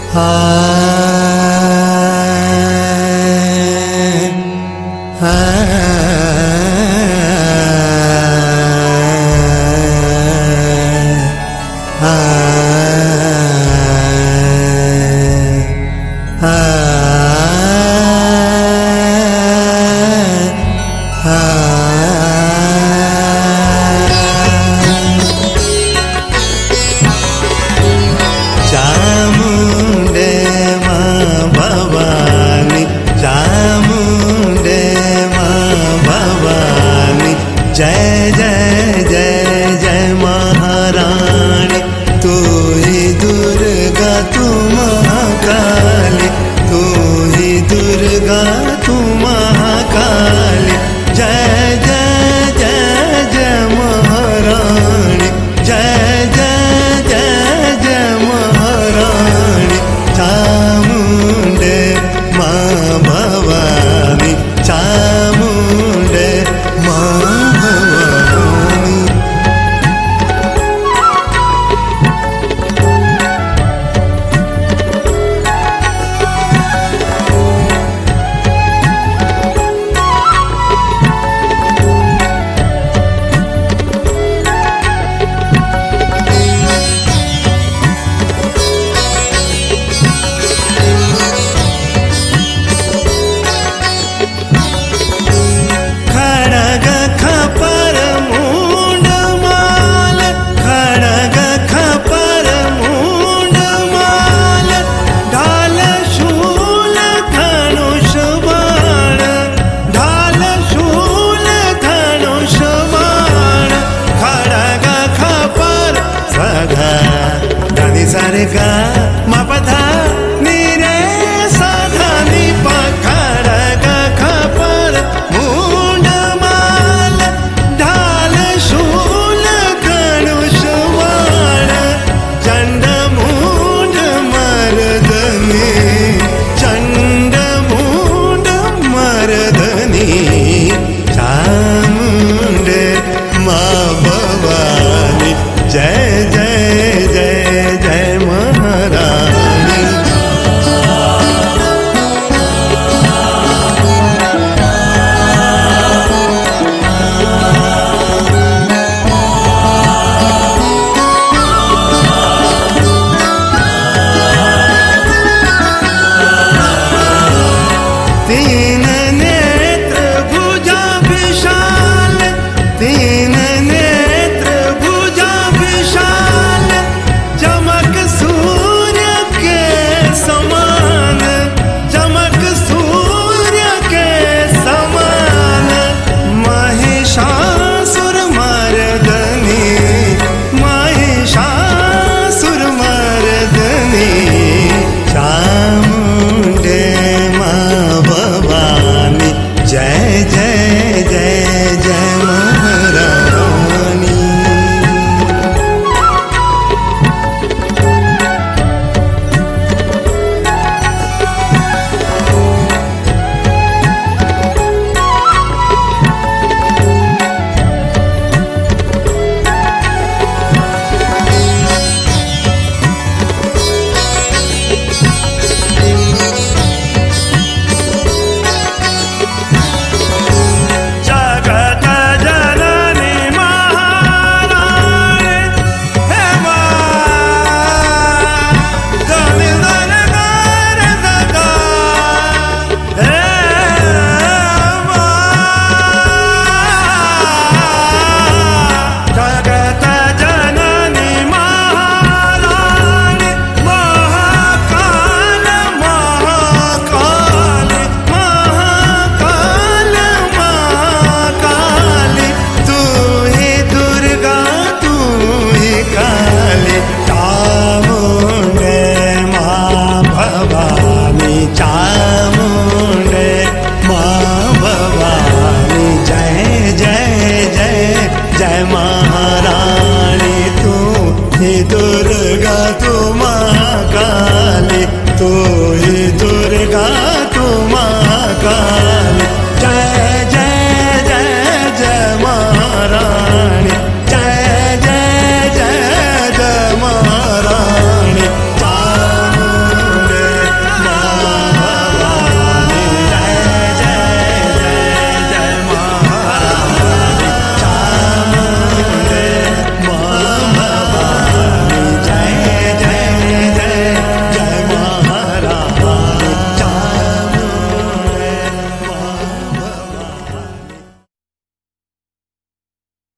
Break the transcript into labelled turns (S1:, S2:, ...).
S1: जय जय जय जय महारानी, तू ही दुर्गा तू महाकाली, तू ही दुर्गा तू महाकाली। जय जय जय जय महारानी, जय जय जय जय महारानी। चामुंडे माँ भवानी, चामुंडे माँ सारे गा मा पा धा नी रे सा धा नी पा खड़ग खपर मुंड माल ढाल शूल धनुष बाण चंड मुंड मर्दनी, चंड मुंड मर्दनी। चामुंडे माँ भवानी, जय जय जय जय महारानी। तीन नेत्र भुजा विशाल, तीन नेत्र भुजा विशाल, चमक सूर्य के समान, चमक सूर्य के समान। महिषासुर मर्दनी, महिषासुर मर्दनी। चामुंडे माँ भवानी, जय जय जय जय महारानी। जय महारानी, तू ही दुर्गा तू महाकाली, तू ही दुर्गा तू महाकाली।